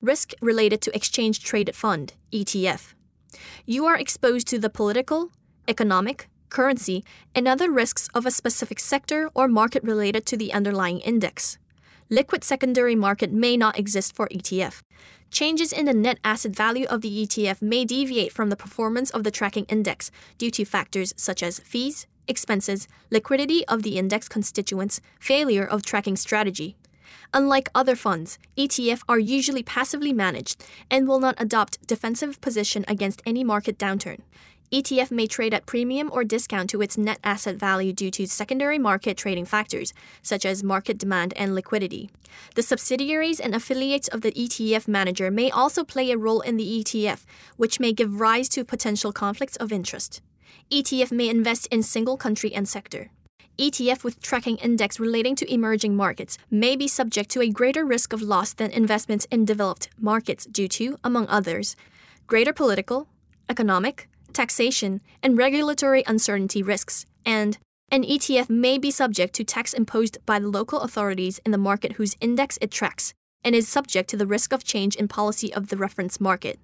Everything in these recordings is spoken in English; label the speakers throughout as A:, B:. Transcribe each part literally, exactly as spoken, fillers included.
A: Risk related to exchange traded fund, E T F. You are exposed to the political, economic, currency, and other risks of a specific sector or market related to the underlying index. Liquid secondary market may not exist for E T F. Changes in the net asset value of the E T F may deviate from the performance of the tracking index due to factors such as fees, expenses, liquidity of the index constituents, failure of tracking strategy. Unlike other funds, E T F are usually passively managed and will not adopt defensive position against any market downturn. E T F may trade at premium or discount to its net asset value due to secondary market trading factors, such as market demand and liquidity. The subsidiaries and affiliates of the E T F manager may also play a role in the E T F, which may give rise to potential conflicts of interest. E T F may invest in single country and sector. E T F with tracking index relating to emerging markets may be subject to a greater risk of loss than investments in developed markets due to, among others, greater political, economic, taxation, and regulatory uncertainty risks, and an E T F may be subject to tax imposed by the local authorities in the market whose index it tracks, and is subject to the risk of change in policy of the reference market.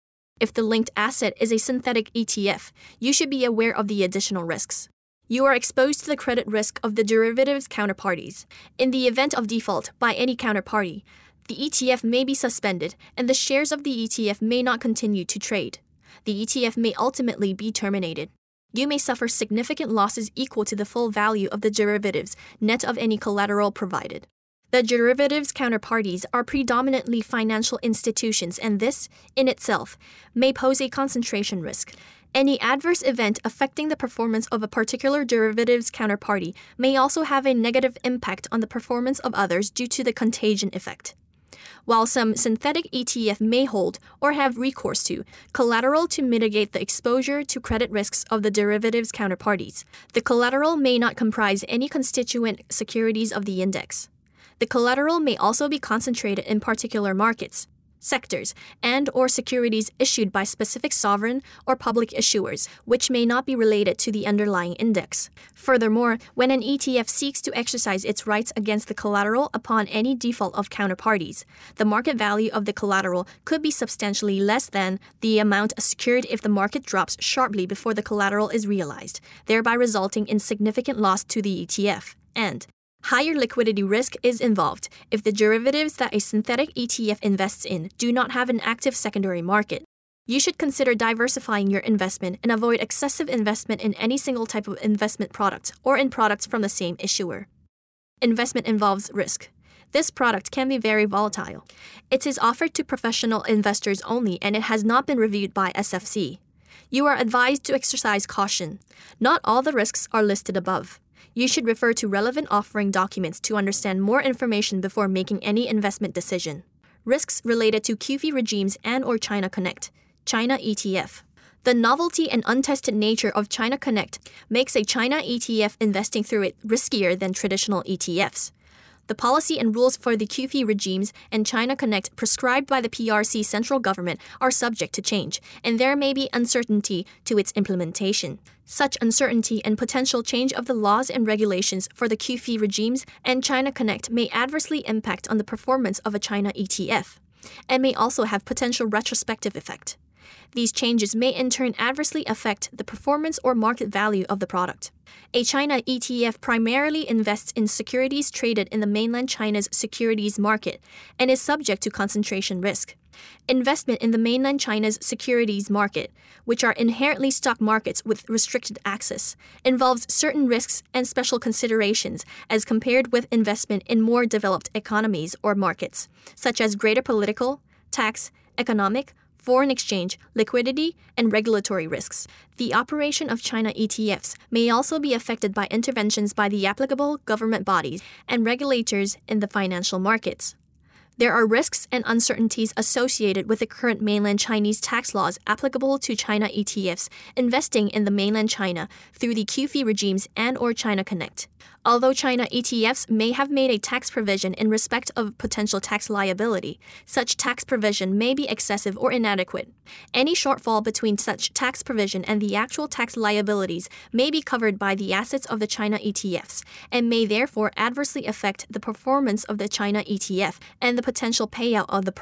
A: If the linked asset is a synthetic E T F, you should be aware of the additional risks. You are exposed to the credit risk of the derivatives counterparties. In the event of default by any counterparty, the E T F may be suspended and the shares of the E T F may not continue to trade. The E T F may ultimately be terminated. You may suffer significant losses equal to the full value of the derivatives, net of any collateral provided. The derivatives counterparties are predominantly financial institutions, and this, in itself, may pose a concentration risk. Any adverse event affecting the performance of a particular derivatives counterparty may also have a negative impact on the performance of others due to the contagion effect. While some synthetic E T F may hold or have recourse to collateral to mitigate the exposure to credit risks of the derivatives counterparties, the collateral may not comprise any constituent securities of the index. The collateral may also be concentrated in particular markets, sectors, and or securities issued by specific sovereign or public issuers, which may not be related to the underlying index. Furthermore, when an E T F seeks to exercise its rights against the collateral upon any default of counterparties, the market value of the collateral could be substantially less than the amount secured if the market drops sharply before the collateral is realized, thereby resulting in significant loss to the E T F. And higher liquidity risk is involved if the derivatives that a synthetic E T F invests in do not have an active secondary market. You should consider diversifying your investment and avoid excessive investment in any single type of investment product or in products from the same issuer. Investment involves risk. This product can be very volatile. It is offered to professional investors only, and it has not been reviewed by S F C. You are advised to exercise caution. Not all the risks are listed above. You should refer to relevant offering documents to understand more information before making any investment decision. Risks related to Q F I regimes and or China Connect, China E T F. The novelty and untested nature of China Connect makes a China E T F investing through it riskier than traditional E T Fs. The policy and rules for the Q F I regimes and China Connect prescribed by the P R C central government are subject to change, and there may be uncertainty to its implementation. Such uncertainty and potential change of the laws and regulations for the Q F I regimes and China Connect may adversely impact on the performance of a China E T F, and may also have potential retrospective effect. These changes may in turn adversely affect the performance or market value of the product. A China E T F primarily invests in securities traded in the mainland China's securities market and is subject to concentration risk. Investment in the mainland China's securities market, which are inherently stock markets with restricted access, involves certain risks and special considerations as compared with investment in more developed economies or markets, such as greater political, tax, economic, foreign exchange, liquidity, and regulatory risks. The operation of China E T Fs may also be affected by interventions by the applicable government bodies and regulators in the financial markets. There are risks and uncertainties associated with the current mainland Chinese tax laws applicable to China E T Fs investing in the mainland China through the Q F I regimes and or China Connect. Although China E T Fs may have made a tax provision in respect of potential tax liability, such tax provision may be excessive or inadequate. Any shortfall between such tax provision and the actual tax liabilities may be covered by the assets of the China E T Fs and may therefore adversely affect the performance of the China E T F and the potential payout of the product.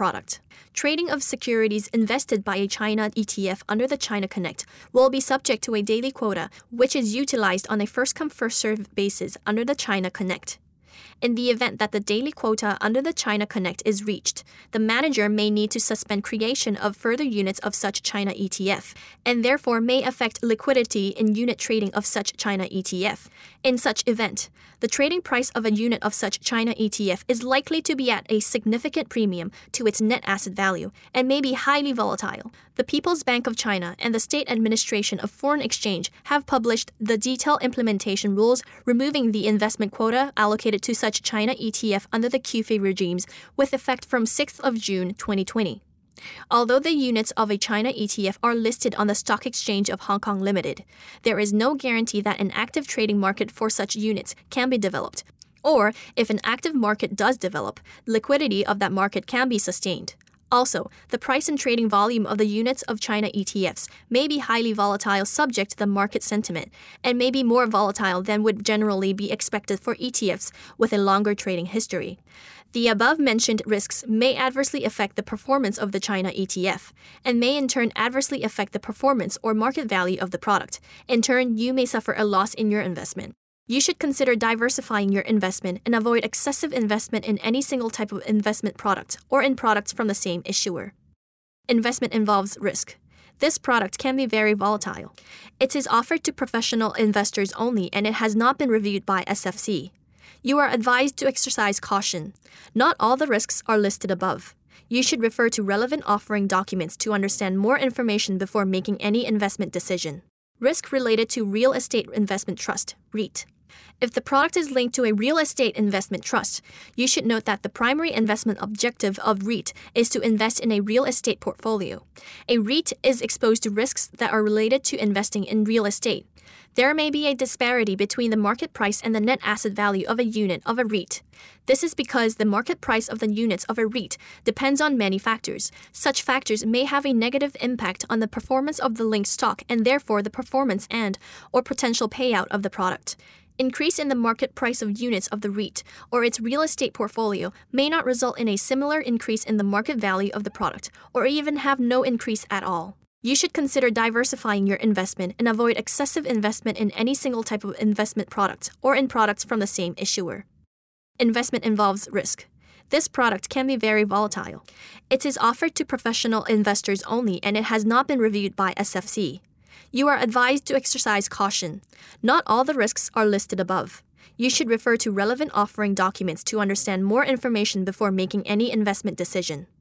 A: Trading of securities invested by a China E T F under the China Connect will be subject to a daily quota, which is utilized on a first-come, first-served basis under the China Connect. In the event that the daily quota under the China Connect is reached, the manager may need to suspend creation of further units of such China E T F, and therefore may affect liquidity in unit trading of such China E T F. In such event, the trading price of a unit of such China E T F is likely to be at a significant premium to its net asset value and may be highly volatile. The People's Bank of China and the State Administration of Foreign Exchange have published the detailed implementation rules removing the investment quota allocated to such China E T F under the Q F I regimes with effect from sixth of June twenty twenty. Although the units of a China E T F are listed on the Stock Exchange of Hong Kong Limited, there is no guarantee that an active trading market for such units can be developed, or if an active market does develop, liquidity of that market can be sustained. Also, the price and trading volume of the units of China E T Fs may be highly volatile subject to the market sentiment, and may be more volatile than would generally be expected for E T Fs with a longer trading history. The above-mentioned risks may adversely affect the performance of the China E T F, and may in turn adversely affect the performance or market value of the product. In turn, you may suffer a loss in your investment. You should consider diversifying your investment and avoid excessive investment in any single type of investment product or in products from the same issuer. Investment involves risk. This product can be very volatile. It is offered to professional investors only, and it has not been reviewed by S F C. You are advised to exercise caution. Not all the risks are listed above. You should refer to relevant offering documents to understand more information before making any investment decision. Risk related to Real Estate Investment Trust, REIT. If the product is linked to a real estate investment trust, you should note that the primary investment objective of REIT is to invest in a real estate portfolio. A REIT is exposed to risks that are related to investing in real estate. There may be a disparity between the market price and the net asset value of a unit of a REIT. This is because the market price of the units of a REIT depends on many factors. Such factors may have a negative impact on the performance of the linked stock and therefore the performance and or potential payout of the product. Increase in the market price of units of the REIT or its real estate portfolio may not result in a similar increase in the market value of the product or even have no increase at all. You should consider diversifying your investment and avoid excessive investment in any single type of investment product or in products from the same issuer. Investment involves risk. This product can be very volatile. It is offered to professional investors only, and it has not been reviewed by S F C. You are advised to exercise caution. Not all the risks are listed above. You should refer to relevant offering documents to understand more information before making any investment decision.